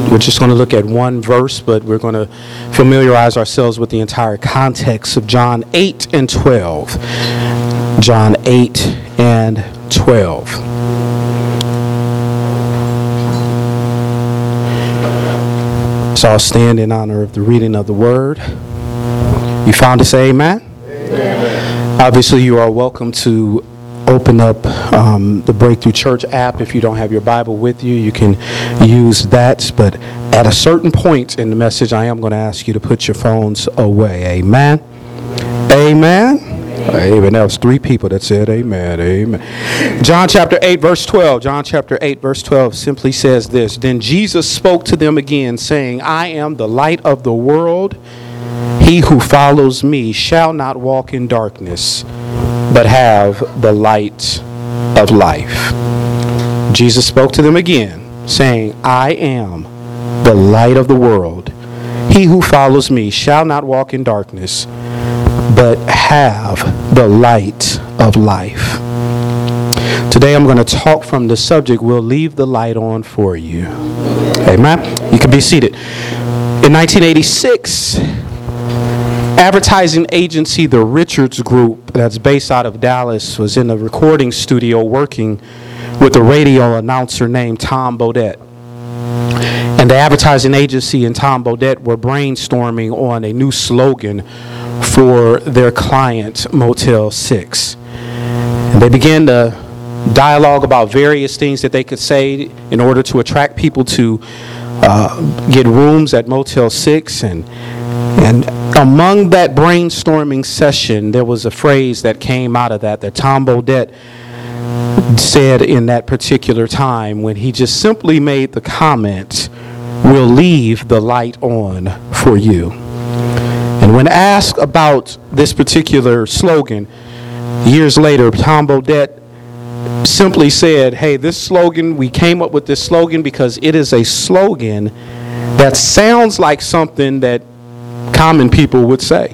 We're just going to look at one verse, but we're going to familiarize ourselves with the entire context of John 8 and 12. John 8 and 12. So I'll stand in honor of the reading of the word. You found it, say amen? Amen. Obviously, you are welcome to open up the Breakthrough Church app. If you don't have your Bible with you, you can use that. But at a certain point in the message, I am going to ask you to put your phones away. Amen? Amen? Amen. That was 3 people that said amen. Amen. John chapter 8, verse 12. John chapter 8, verse 12 simply says this. Then Jesus spoke to them again, saying, I am the light of the world. He who follows me shall not walk in darkness, but have the light of life. Jesus spoke to them again, saying, I am the light of the world. He who follows me shall not walk in darkness, but have the light of life. Today I'm going to talk from the subject, we'll leave the light on for you. Amen. You can be seated. In 1986, advertising agency The Richards Group, that's based out of Dallas, was in a recording studio working with a radio announcer named Tom Bodett. And the advertising agency and Tom Bodett were brainstorming on a new slogan for their client, Motel 6. And they began to dialogue about various things that they could say in order to attract people to get rooms at Motel 6. And among that brainstorming session, there was a phrase that came out of that Tom Bodett said in that particular time when he just simply made the comment, we'll leave the light on for you. And when asked about this particular slogan, years later, Tom Bodett simply said, hey, this slogan, we came up with this slogan because it is a slogan that sounds like something that common people would say.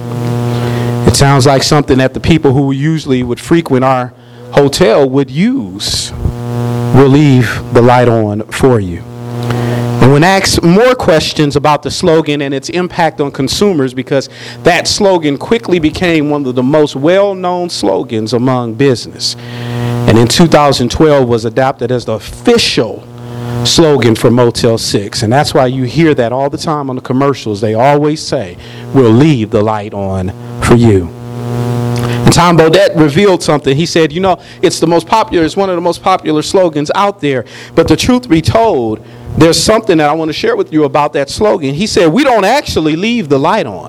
It sounds like something that the people who usually would frequent our hotel would use. We'll leave the light on for you. And when asked more questions about the slogan and its impact on consumers, because that slogan quickly became one of the most well-known slogans among business, and in 2012 was adopted as the official slogan for Motel 6. And that's why you hear that all the time on the commercials. They always say, we'll leave the light on for you. And Tom Bodett revealed something. He said, it's one of the most popular slogans out there. But the truth be told, there's something that I want to share with you about that slogan. He said, we don't actually leave the light on.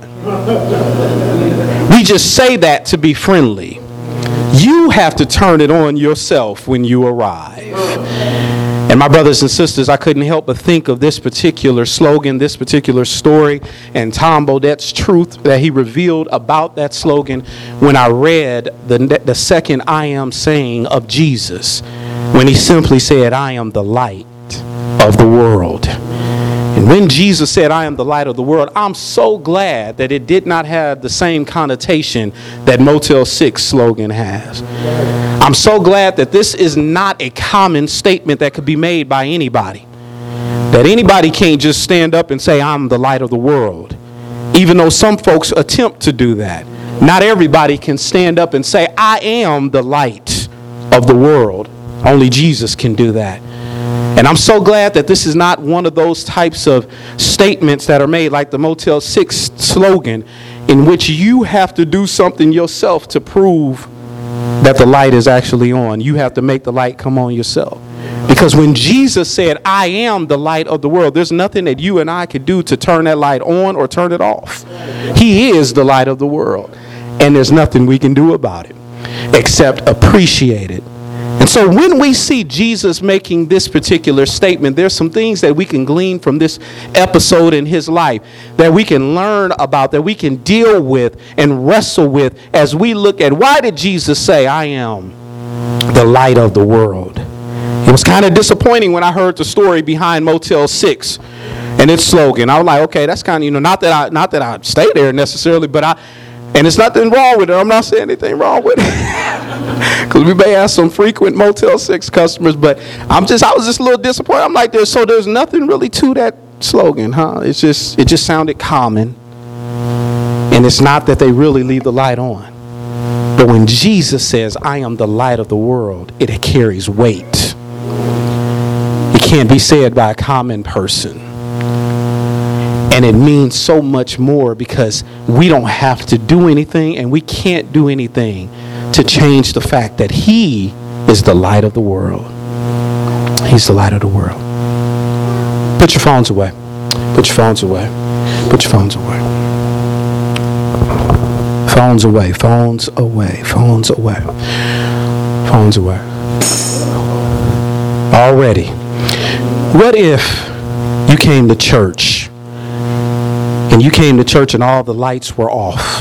We just say that to be friendly. You have to turn it on yourself when you arrive. And my brothers and sisters, I couldn't help but think of this particular slogan, this particular story, and Tom Bodett's truth that he revealed about that slogan when I read the second I am saying of Jesus, when he simply said, I am the light of the world. And when Jesus said, I am the light of the world, I'm so glad that it did not have the same connotation that Motel 6 slogan has. I'm so glad that this is not a common statement that could be made by anybody. That anybody can't just stand up and say, I'm the light of the world. Even though some folks attempt to do that. Not everybody can stand up and say, I am the light of the world. Only Jesus can do that. And I'm so glad that this is not one of those types of statements that are made like the Motel 6 slogan, in which you have to do something yourself to prove that the light is actually on. You have to make the light come on yourself. Because when Jesus said, I am the light of the world, there's nothing that you and I could do to turn that light on or turn it off. He is the light of the world. And there's nothing we can do about it except appreciate it. And so when we see Jesus making this particular statement, there's some things that we can glean from this episode in his life that we can learn about, that we can deal with and wrestle with as we look at why did Jesus say, I am the light of the world. It was kind of disappointing when I heard the story behind Motel 6 and its slogan. I was like, okay, that's kind of, not that I stay there necessarily, but and it's nothing wrong with it. I'm not saying anything wrong with it. Because we may have some frequent Motel 6 customers, but I was just a little disappointed. I'm like, there's nothing really to that slogan, huh? It just sounded common. And it's not that they really leave the light on. But when Jesus says, I am the light of the world, it carries weight. It can't be said by a common person. And it means so much more because we don't have to do anything and we can't do anything to change the fact that He is the light of the world. He's the light of the world. Put your phones away. Put your phones away. Put your phones away. Phones away. Phones away. Phones away. Phones away. Already. What if you came to church and you came to church and all the lights were off?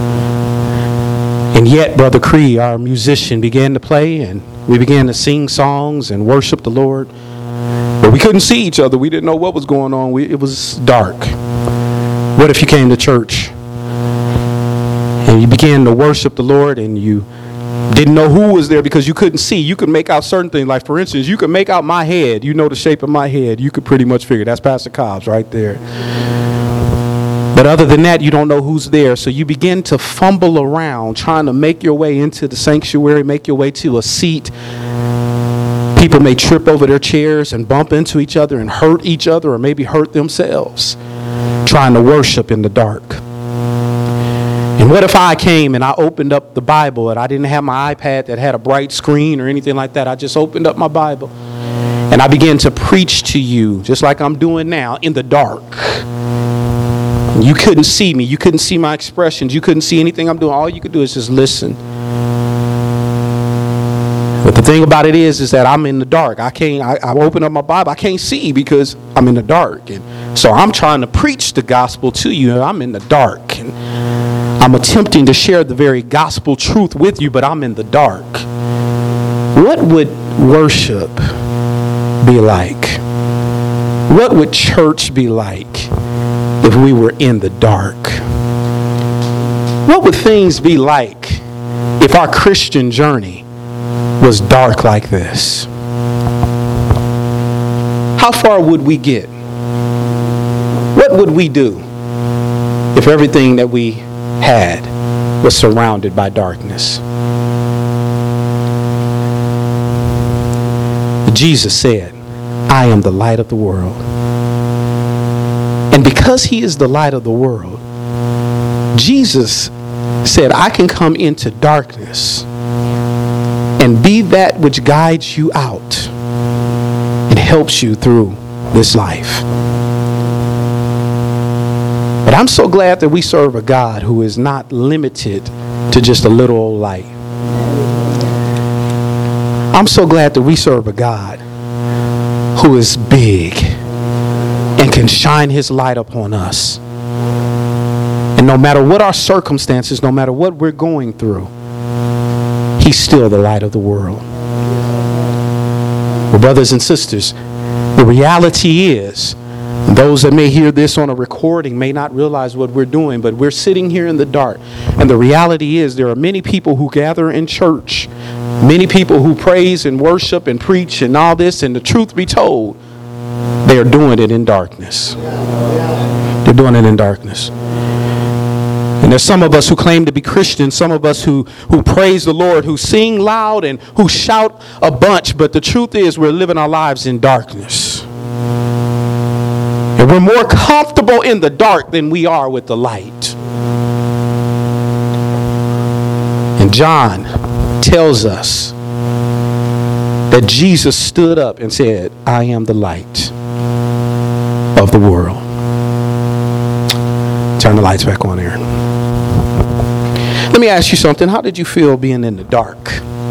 And yet, Brother Cree, our musician, began to play and we began to sing songs and worship the Lord. But we couldn't see each other. We didn't know what was going on. It was dark. What if you came to church and you began to worship the Lord and you didn't know who was there because you couldn't see? You could make out certain things. Like, for instance, you could make out my head. You know the shape of my head. You could pretty much figure that's Pastor Cobbs right there. But other than that, you don't know who's there. So you begin to fumble around trying to make your way into the sanctuary, make your way to a seat. People may trip over their chairs and bump into each other and hurt each other or maybe hurt themselves trying to worship in the dark. And what if I came and I opened up the Bible and I didn't have my iPad that had a bright screen or anything like that. I just opened up my Bible and I began to preach to you just like I'm doing now in the dark. And you couldn't see me. You couldn't see my expressions. You couldn't see anything I'm doing. All you could do is just listen. But the thing about it is that I'm in the dark. I open up my Bible. I can't see because I'm in the dark. And so I'm trying to preach the gospel to you. And I'm in the dark. And I'm attempting to share the very gospel truth with you, but I'm in the dark. What would worship be like? What would church be like if we were in the dark? What would things be like if our Christian journey was dark like this? How far would we get? What would we do if everything that we had was surrounded by darkness? Jesus said, I am the light of the world. And because He is the light of the world, Jesus said, I can come into darkness and be that which guides you out and helps you through this life. But I'm so glad that we serve a God who is not limited to just a little old light. I'm so glad that we serve a God who is big and can shine His light upon us. And no matter what our circumstances, no matter what we're going through, He's still the light of the world. Well, brothers and sisters, the reality is, those that may hear this on a recording may not realize what we're doing, but we're sitting here in the dark. And the reality is there are many people who gather in church, many people who praise and worship and preach and all this, and the truth be told, they are doing it in darkness. They're doing it in darkness. And there's some of us who claim to be Christians, some of us who praise the Lord, who sing loud and who shout a bunch, but the truth is we're living our lives in darkness. And we're more comfortable in the dark than we are with the light. And John tells us that Jesus stood up and said, I am the light of the world. Turn the lights back on, Aaron. Let me ask you something. How did you feel being in the dark?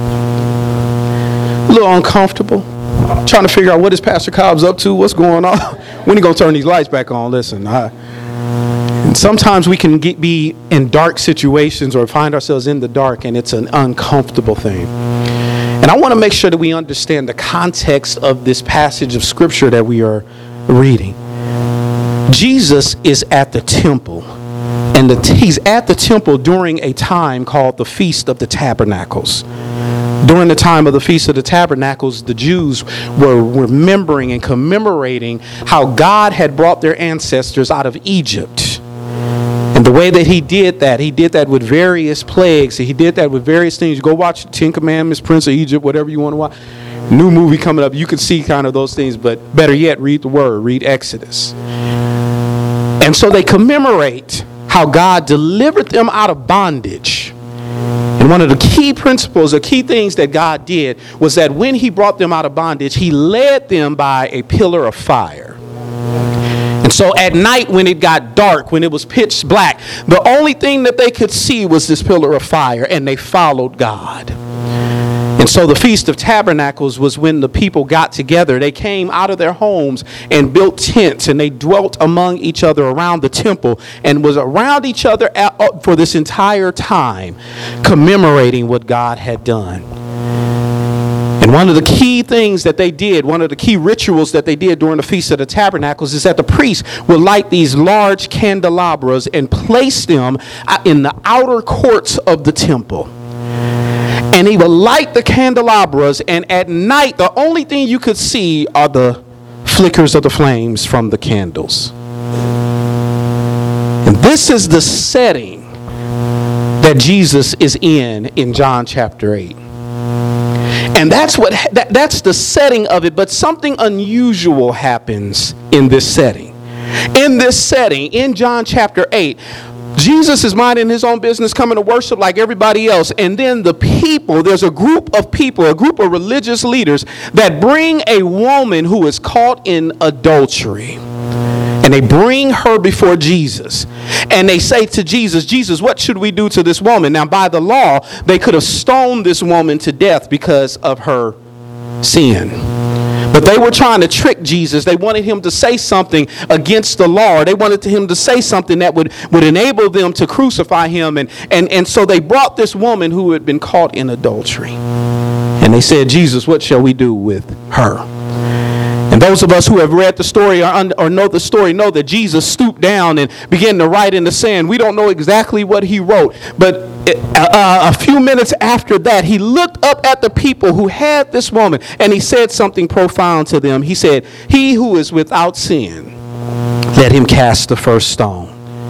A little uncomfortable? Trying to figure out what is Pastor Cobbs up to? What's going on? When are you going to turn these lights back on? Listen, and sometimes we can be in dark situations or find ourselves in the dark, and it's an uncomfortable thing. And I want to make sure that we understand the context of this passage of Scripture that we are reading. Jesus is at the temple, and He's at the temple during a time called the Feast of the Tabernacles. During the time of the Feast of the Tabernacles, the Jews were remembering and commemorating how God had brought their ancestors out of Egypt. And the way that he did that with various plagues. He did that with various things. Go watch the Ten Commandments, Prince of Egypt, whatever you want to watch. New movie coming up. You can see kind of those things, but better yet, read the Word, read Exodus. And so they commemorate how God delivered them out of bondage. And one of the key principles, the key things that God did was that when he brought them out of bondage, he led them by a pillar of fire. And so at night when it got dark, when it was pitch black, the only thing that they could see was this pillar of fire, and they followed God. And so the Feast of Tabernacles was when the people got together. They came out of their homes and built tents, and they dwelt among each other around the temple and was around each other for this entire time, commemorating what God had done. And one of the key things that they did, one of the key rituals that they did during the Feast of the Tabernacles is that the priest would light these large candelabras and place them in the outer courts of the temple. And he would light the candelabras, and at night, the only thing you could see are the flickers of the flames from the candles. And this is the setting that Jesus is in John chapter 8. And that's the setting of it, but something unusual happens in this setting. In this setting, in John chapter 8, Jesus is minding his own business, coming to worship like everybody else. And then the people, there's a group of people, a group of religious leaders that bring a woman who is caught in adultery. And they bring her before Jesus. And they say to Jesus, Jesus, what should we do to this woman? Now, by the law, they could have stoned this woman to death because of her sin. But they were trying to trick Jesus. They wanted him to say something against the law. They wanted him to say something that would enable them to crucify him. And so they brought this woman who had been caught in adultery. And they said, Jesus, what shall we do with her? And those of us who have read the story or know the story know that Jesus stooped down and began to write in the sand. We don't know exactly what he wrote, but a few minutes after that, he looked up at the people who had this woman, and he said something profound to them. He said, he who is without sin, let him cast the first stone.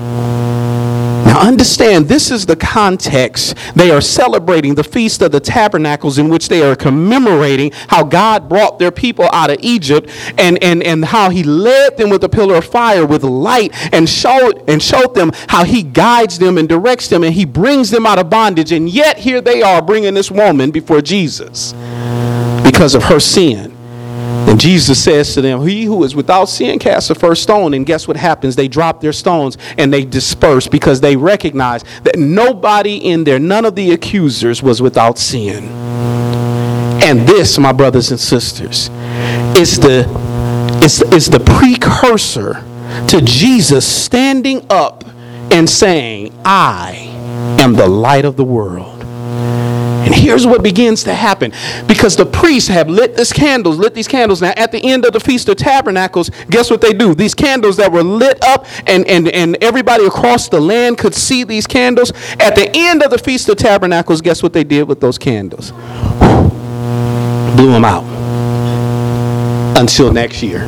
Now understand, this is the context. They are celebrating the Feast of the Tabernacles, in which they are commemorating how God brought their people out of Egypt and how he led them with a pillar of fire with light and showed them how he guides them and directs them, and he brings them out of bondage. And yet here they are bringing this woman before Jesus because of her sin. And Jesus says to them, he who is without sin cast the first stone. And guess what happens? They drop their stones and they disperse because they recognize that nobody in there, none of the accusers was without sin. And this, my brothers and sisters, is the precursor to Jesus standing up and saying, I am the light of the world. And here's what begins to happen. Because the priests have lit these candles. Now, at the end of the Feast of Tabernacles, guess what they do? These candles that were lit up and everybody across the land could see these candles. At the end of the Feast of Tabernacles, guess what they did with those candles? Blew them out. Until next year.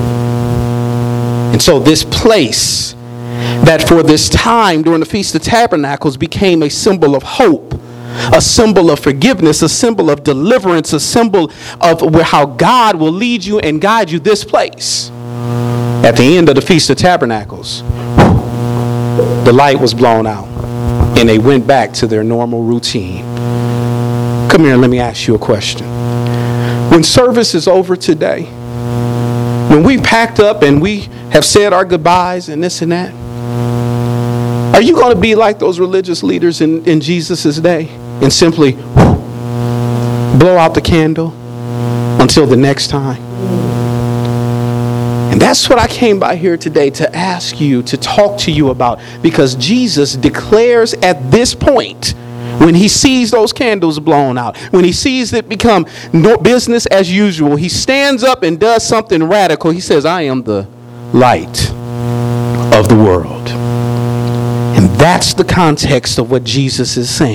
And so this place that for this time during the Feast of Tabernacles became a symbol of hope, a symbol of forgiveness, a symbol of deliverance, a symbol of how God will lead you and guide you. This place, at the end of the Feast of Tabernacles, the light was blown out and they went back to their normal routine. Come here and let me ask you a question. When service is over today, when we packed up and we have said our goodbyes and this and that, are you going to be like those religious leaders in Jesus' day and simply blow out the candle until the next time? And that's what I came by here today to ask you, to talk to you about, because Jesus declares at this point, when he sees those candles blown out, when he sees it become business as usual, he stands up and does something radical. He says, I am the light of the world. And that's the context of what Jesus is saying.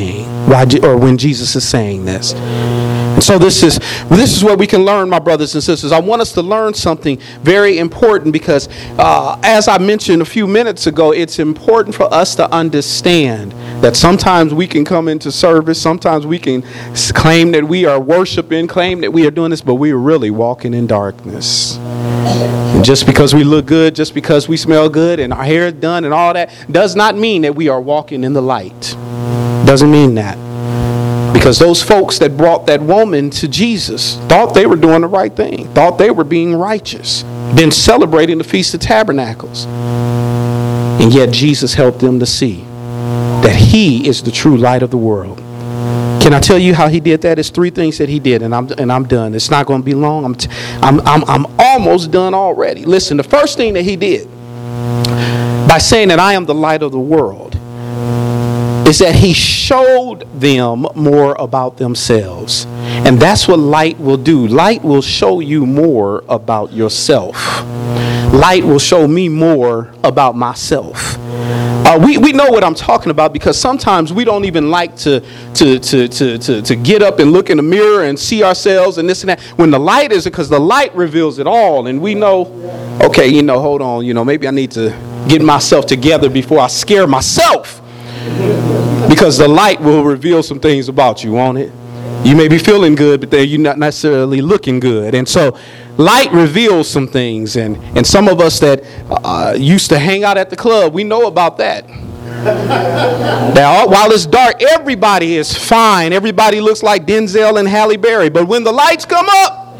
or when Jesus is saying this. And so this is what we can learn, my brothers and sisters. I want us to learn something very important because, as I mentioned a few minutes ago, it's important for us to understand that sometimes we can come into service, sometimes we can claim that we are worshiping, claim that we are doing this, but we are really walking in darkness. And just because we look good, just because we smell good and our hair is done and all that, does not mean that we are walking in the light. Doesn't mean that. Because those folks that brought that woman to Jesus thought they were doing the right thing, thought they were being righteous, been celebrating the Feast of Tabernacles. And yet Jesus helped them to see that he is the true light of the world. Can I tell you how he did that? It's three things that he did, and I'm done. It's not going to be long. I'm almost done already. Listen, the first thing that he did by saying that I am the light of the world is that he showed them more about themselves. And that's what light will do. Light will show you more about yourself. Light will show me more about myself. We know what I'm talking about because sometimes we don't even like to get up and look in the mirror and see ourselves and this and that. When the light is, because the light reveals it all, and we know, okay, hold on, maybe I need to get myself together before I scare myself. Because the light will reveal some things about you, won't it? You may be feeling good, but then you're not necessarily looking good. And so light reveals some things. And some of us that used to hang out at the club, we know about that. Now, while it's dark, everybody is fine. Everybody looks like Denzel and Halle Berry. But when the lights come up,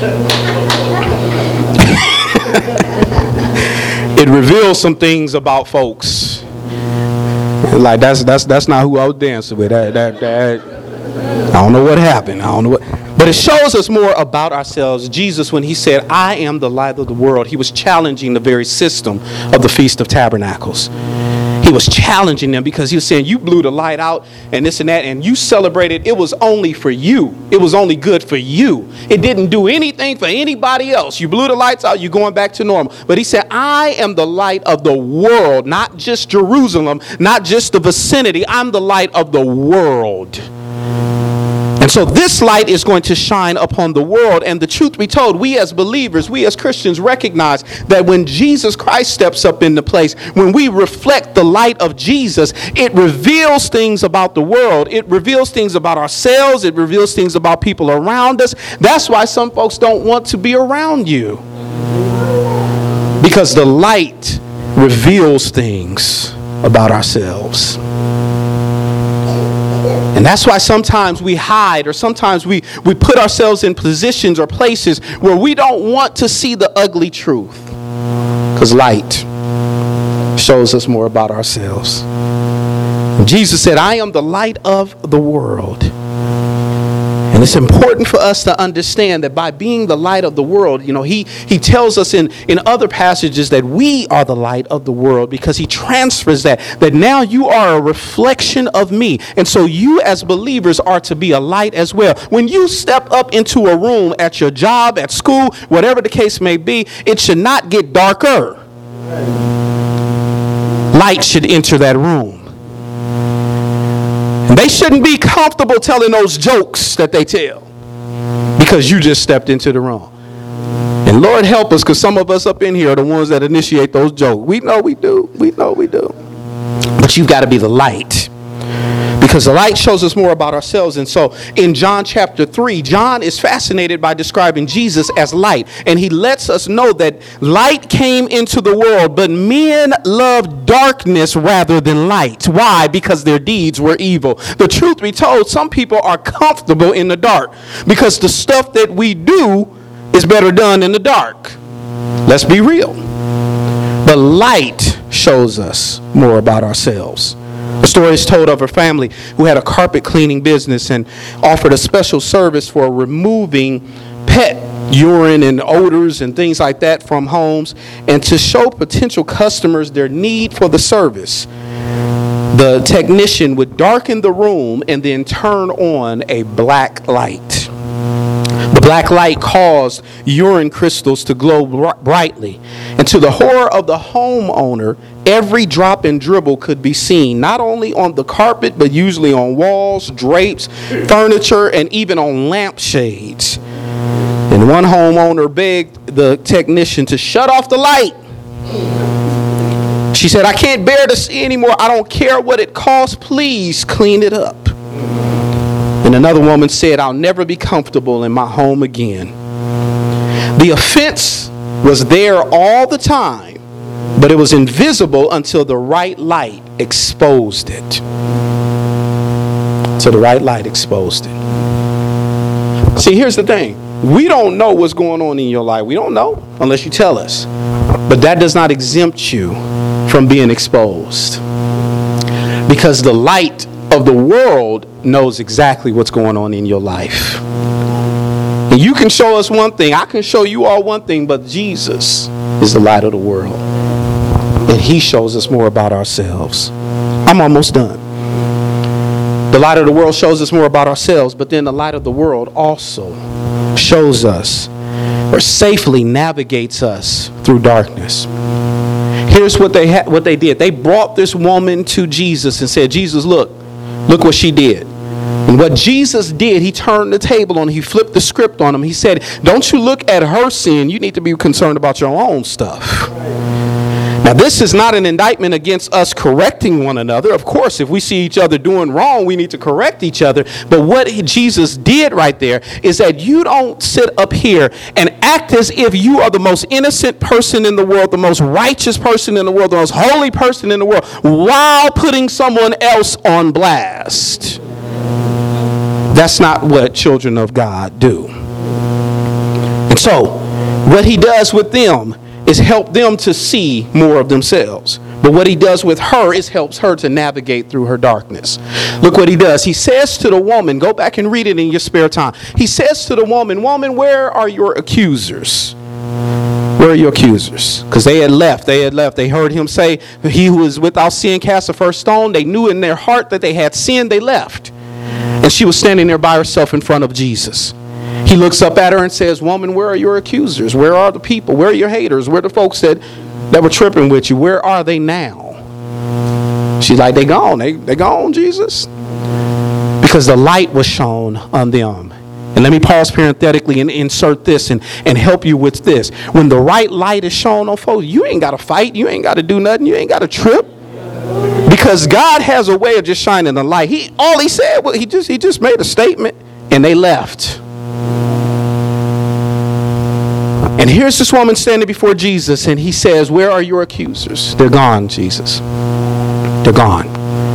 it reveals some things about folks. Like that's not who I was dancing with. I don't know what happened. But it shows us more about ourselves. Jesus, when he said, I am the light of the world, he was challenging the very system of the Feast of Tabernacles. He was challenging them because he was saying, you blew the light out and this and that, and you celebrated. It was only for you. It was only good for you. It didn't do anything for anybody else. You blew the lights out, you're going back to normal. But he said, I am the light of the world, not just Jerusalem, not just the vicinity. I'm the light of the world. And so this light is going to shine upon the world. And the truth be told, we as believers, we as Christians recognize that when Jesus Christ steps up in the place, when we reflect the light of Jesus, it reveals things about the world. It reveals things about ourselves. It reveals things about people around us. That's why some folks don't want to be around you. Because the light reveals things about ourselves. And that's why sometimes we hide, or sometimes we put ourselves in positions or places where we don't want to see the ugly truth. Because light shows us more about ourselves. And Jesus said, I am the light of the world. And it's important for us to understand that by being the light of the world, he tells us in other passages that we are the light of the world, because he transfers that now you are a reflection of me. And so you as believers are to be a light as well. When you step up into a room at your job, at school, whatever the case may be, it should not get darker. Light should enter that room. They shouldn't be comfortable telling those jokes that they tell because you just stepped into the room. And Lord help us, because some of us up in here are the ones that initiate those jokes. We know we do. But you've got to be the light, because the light shows us more about ourselves. And so in John chapter 3, John is fascinated by describing Jesus as light. And he lets us know that light came into the world, but men loved darkness rather than light. Why? Because their deeds were evil. The truth be told, some people are comfortable in the dark because the stuff that we do is better done in the dark. Let's be real. But light shows us more about ourselves. The story is told of a family who had a carpet cleaning business and offered a special service for removing pet urine and odors and things like that from homes. And to show potential customers their need for the service, the technician would darken the room and then turn on a black light. The black light caused urine crystals to glow brightly. And to the horror of the homeowner, every drop and dribble could be seen, not only on the carpet, but usually on walls, drapes, furniture, and even on lampshades. And one homeowner begged the technician to shut off the light. She said, "I can't bear to see anymore. I don't care what it costs. Please clean it up." And another woman said, "I'll never be comfortable in my home again." The offense was there all the time, but it was invisible until the right light exposed it. So the right light exposed it. See, here's the thing. We don't know what's going on in your life. We don't know unless you tell us. But that does not exempt you from being exposed. Because the light of the world knows exactly what's going on in your life. And you can show us one thing. I can show you all one thing. But Jesus is the light of the world. And he shows us more about ourselves. I'm almost done. The light of the world shows us more about ourselves, but then the light of the world also shows us or safely navigates us through darkness. Here's what they did. They brought this woman to Jesus and said, "Jesus, look what she did." And what Jesus did, he turned the table on, he flipped the script on him. He said, "Don't you look at her sin, you need to be concerned about your own stuff." Now, this is not an indictment against us correcting one another. Of course, if we see each other doing wrong, we need to correct each other. But what Jesus did right there is that you don't sit up here and act as if you are the most innocent person in the world, the most righteous person in the world, the most holy person in the world, while putting someone else on blast. That's not what children of God do. And so, what he does with them is help them to see more of themselves. But what he does with her is helps her to navigate through her darkness. Look what he does. He says to the woman, go back and read it in your spare time. He says to the woman, "Woman, where are your accusers?" Where are your accusers? Because they had left. They heard him say, "He who is without sin cast the first stone." They knew in their heart that they had sinned. They left. And she was standing there by herself in front of Jesus. He looks up at her and says, "Woman, where are your accusers? Where are the people? Where are your haters? Where are the folks that were tripping with you? Where are they now?" She's like, "They gone. They gone, Jesus." Because the light was shown on them. And let me pause parenthetically and insert this and help you with this. When the right light is shown on folks, you ain't got to fight. You ain't got to do nothing. You ain't got to trip. Because God has a way of just shining the light. All he said was he just made a statement and they left. And here's this woman standing before Jesus, and he says, "Where are your accusers?" "They're gone, Jesus. They're gone."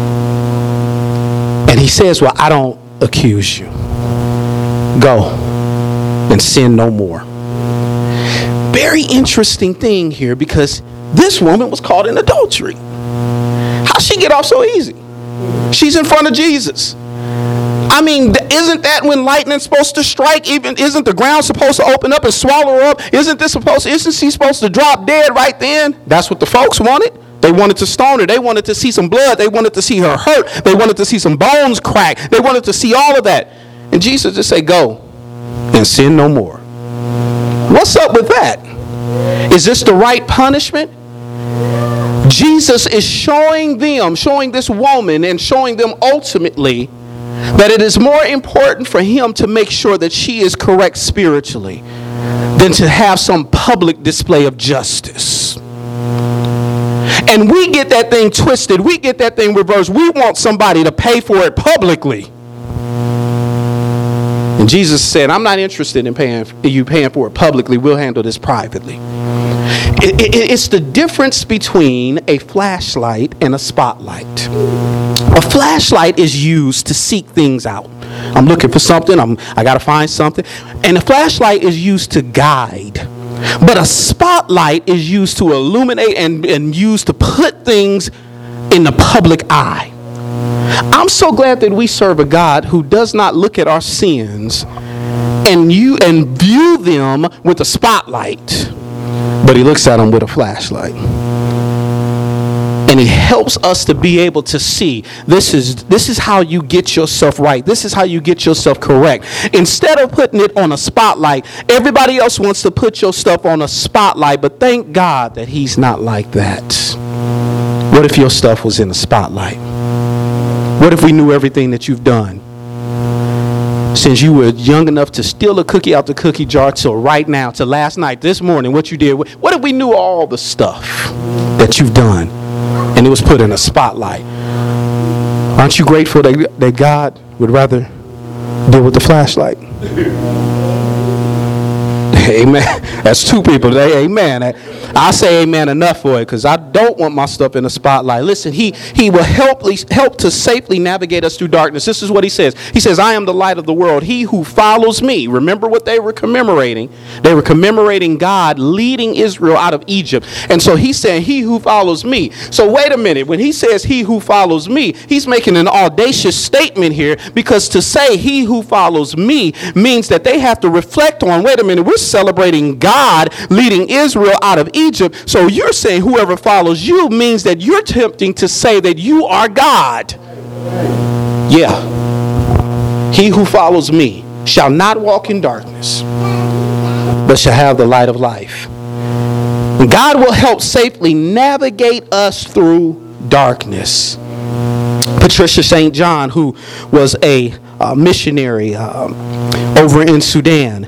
And he says, "Well, I don't accuse you. Go and sin no more." Very interesting thing here, because this woman was caught in adultery. How'd she get off so easy? She's in front of Jesus. I mean, isn't that when lightning's supposed to strike? Isn't the ground supposed to open up and swallow her up? Isn't she supposed to drop dead right then? That's what the folks wanted. They wanted to stone her. They wanted to see some blood. They wanted to see her hurt. They wanted to see some bones crack. They wanted to see all of that. And Jesus just said, "Go and sin no more." What's up with that? Is this the right punishment? Jesus is showing this woman and showing them ultimately that it is more important for him to make sure that she is correct spiritually than to have some public display of justice. And we get that thing twisted. We get that thing reversed. We want somebody to pay for it publicly. And Jesus said, "I'm not interested in paying for it publicly. We'll handle this privately." It's the difference between a flashlight and a spotlight. A flashlight is used to seek things out. I'm looking for something. I got to find something. And a flashlight is used to guide. But a spotlight is used to illuminate and used to put things in the public eye. I'm so glad that we serve a God who does not look at our sins and view them with a spotlight, but he looks at them with a flashlight. And he helps us to be able to see this is how you get yourself right. This is how you get yourself correct. Instead of putting it on a spotlight, everybody else wants to put your stuff on a spotlight, but thank God that he's not like that. What if your stuff was in the spotlight? What if we knew everything that you've done since you were young enough to steal a cookie out the cookie jar till right now, to last night, this morning, what you did? What if we knew all the stuff that you've done and it was put in a spotlight? Aren't you grateful that God would rather deal with the flashlight? Amen. That's two people. Amen. I say amen enough for it because I don't want my stuff in the spotlight. Listen, he will help to safely navigate us through darkness. This is what he says. He says, I am the light of the world. He who follows me. Remember what they were commemorating? They were commemorating God leading Israel out of Egypt. And so he's saying, he who follows me. So wait a minute. When he says he who follows me, he's making an audacious statement here, because to say he who follows me means that they have to reflect on, wait a minute, we're celebrating God leading Israel out of Egypt. So you're saying whoever follows you means that you're attempting to say that you are God. Yeah. He who follows me shall not walk in darkness, but shall have the light of life. And God will help safely navigate us through darkness. Patricia St. John, who was a missionary over in Sudan,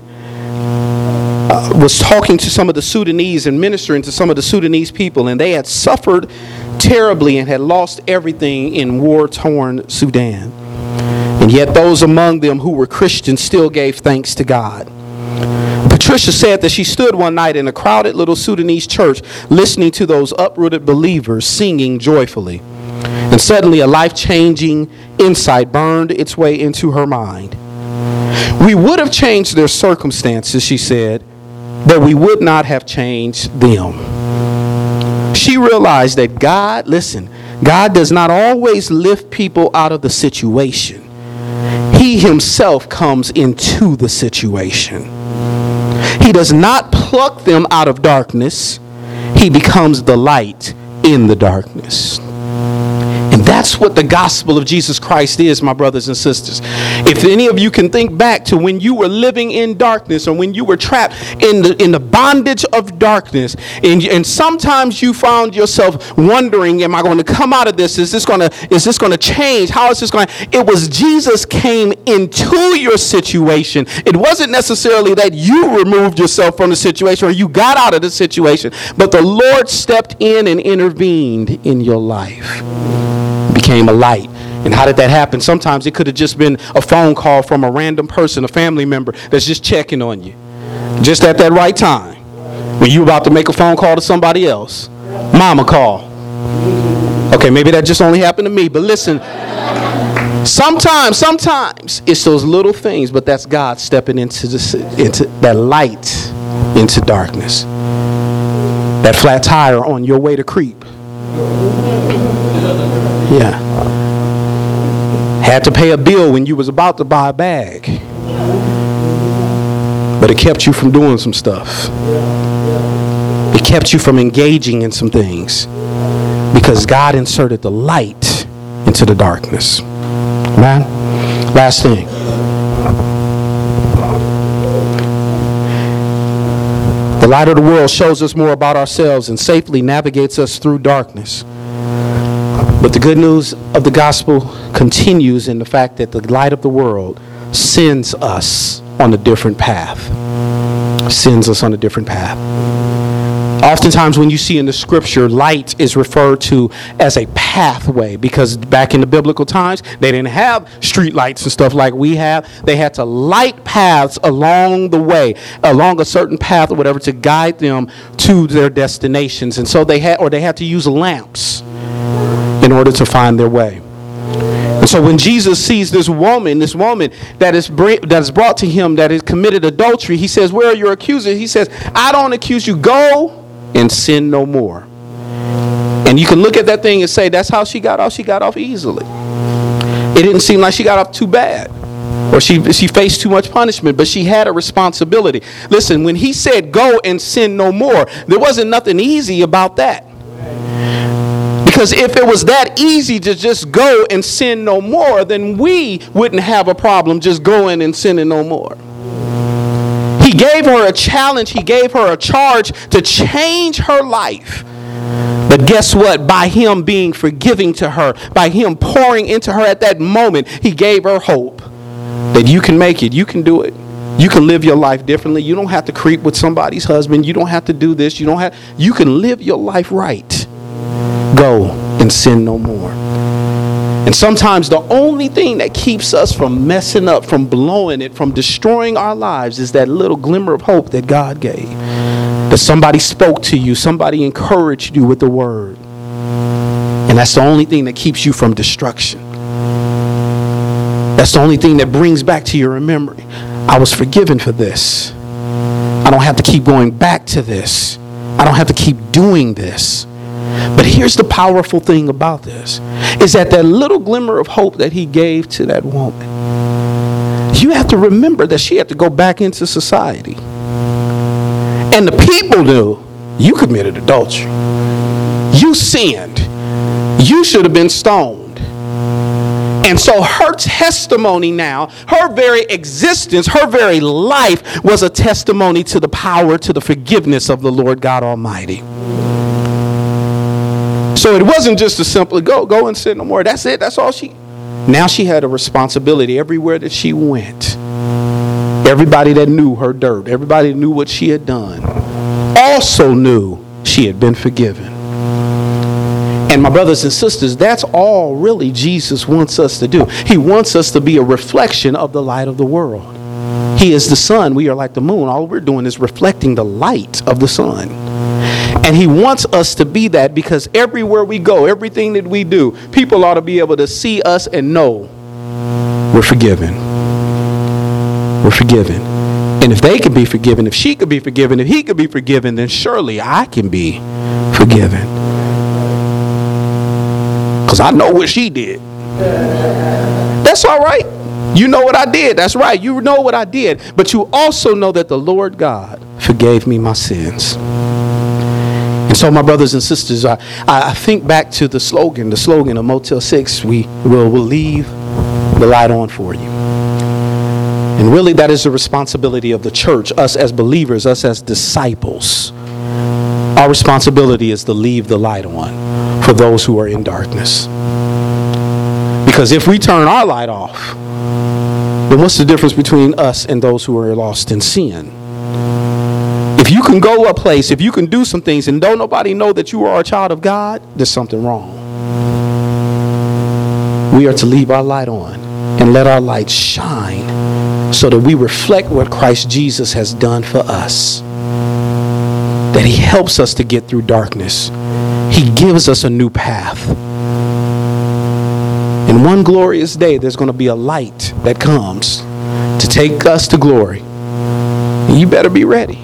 was talking to some of the Sudanese and ministering to some of the Sudanese people, and they had suffered terribly and had lost everything in war-torn Sudan. And yet those among them who were Christians still gave thanks to God. Patricia said that she stood one night in a crowded little Sudanese church listening to those uprooted believers singing joyfully. And suddenly a life-changing insight burned its way into her mind. We would have changed their circumstances, she said, but we would not have changed them. She realized that God does not always lift people out of the situation. He himself comes into the situation. He does not pluck them out of darkness. He becomes the light in the darkness. And that's what the gospel of Jesus Christ is, my brothers and sisters. If any of you can think back to when you were living in darkness, or when you were trapped in the bondage of darkness, and sometimes you found yourself wondering, am I going to come out of this? Is this going to change? How is this going to? It was Jesus came into your situation. It wasn't necessarily that you removed yourself from the situation or you got out of the situation, but the Lord stepped in and intervened in your life. Became a light. And how did that happen? Sometimes it could have just been a phone call from a random person, a family member that's just checking on you. Just at that right time. When you about to make a phone call to somebody else. Mama call. Okay, maybe that just only happened to me. But listen, sometimes it's those little things, but that's God stepping into that light into darkness. That flat tire on your way to creep. Yeah. Had to pay a bill when you was about to buy a bag. But it kept you from doing some stuff. It kept you from engaging in some things. Because God inserted the light into the darkness. Man, last thing. The light of the world shows us more about ourselves and safely navigates us through darkness. But the good news of the gospel continues in the fact that the light of the world sends us on a different path. Sends us on a different path. Oftentimes when you see in the scripture, light is referred to as a pathway, because back in the biblical times, they didn't have street lights and stuff like we have. They had to light paths along the way, along a certain path or whatever, to guide them to their destinations. And so they had to use lamps in order to find their way. And so when Jesus sees this woman that is brought to him that has committed adultery, he says, where are your accusers? He says, I don't accuse you. Go and sin no more. And you can look at that thing and say, that's how she got off. She got off easily. It didn't seem like she got off too bad, or she faced too much punishment, but she had a responsibility. Listen, when he said go and sin no more, there wasn't nothing easy about that. Because if it was that easy to just go and sin no more, then we wouldn't have a problem just going and sinning no more. He gave her a challenge. He gave her a charge to change her life. But guess what? By him being forgiving to her, by him pouring into her at that moment, he gave her hope that you can make it. You can do it. You can live your life differently. You don't have to creep with somebody's husband. You don't have to do this. You can live your life right. Go and sin no more. And sometimes the only thing that keeps us from messing up, from blowing it, from destroying our lives is that little glimmer of hope that God gave. That somebody spoke to you, somebody encouraged you with the word. And that's the only thing that keeps you from destruction. That's the only thing that brings back to your memory. I was forgiven for this. I don't have to keep going back to this. I don't have to keep doing this. But here's the powerful thing about this, is that little glimmer of hope that he gave to that woman, you have to remember that she had to go back into society. And the people knew you committed adultery. You sinned. You should have been stoned. And so her testimony now, her very existence, her very life was a testimony to the power, to the forgiveness of the Lord God Almighty. So it wasn't just a simple go and sin no more. That's it. That's all Now she had a responsibility everywhere that she went. Everybody that knew her dirt, everybody that knew what she had done, also knew she had been forgiven. And my brothers and sisters, that's all really Jesus wants us to do. He wants us to be a reflection of the light of the world. He is the sun. We are like the moon. All we're doing is reflecting the light of the sun. And he wants us to be that, because everywhere we go, everything that we do, people ought to be able to see us and know we're forgiven. We're forgiven. And if they can be forgiven, if she could be forgiven, if he could be forgiven, then surely I can be forgiven. Because I know what she did. That's all right. You know what I did. That's right. You know what I did. But you also know that the Lord God forgave me my sins. And so, my brothers and sisters, I think back to the slogan of Motel 6, we'll leave the light on for you. And really, that is the responsibility of the church, us as believers, us as disciples. Our responsibility is to leave the light on for those who are in darkness. Because if we turn our light off, then what's the difference between us and those who are lost in sin? If you can go a place, if you can do some things and don't nobody know that you are a child of God, there's something wrong. We are to leave our light on and let our light shine so that we reflect what Christ Jesus has done for us. That he helps us to get through darkness. He gives us a new path. And one glorious day, there's going to be a light that comes to take us to glory. And you better be ready.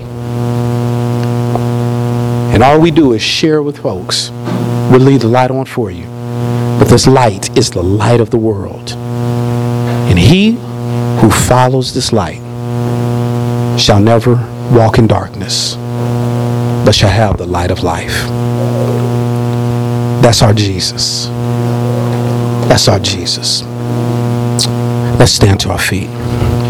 And all we do is share with folks. We'll leave the light on for you. But this light is the light of the world. And he who follows this light shall never walk in darkness, but shall have the light of life. That's our Jesus. That's our Jesus. Let's stand to our feet.